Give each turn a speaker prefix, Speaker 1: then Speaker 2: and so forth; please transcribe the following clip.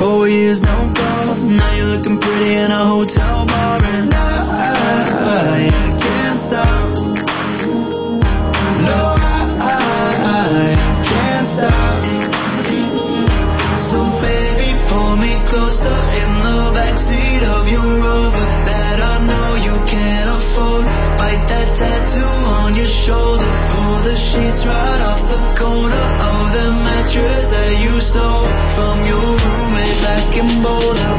Speaker 1: 4 years, no calls. Now you're looking pretty in a hotel bar, and I can't stop. No, I can't stop. So baby, pull me closer in the backseat of your Rover that I know you can't afford. Bite that tattoo on your shoulder. Pull the sheets right off the corner of the mattress that you stole from your roommate back in Boulder.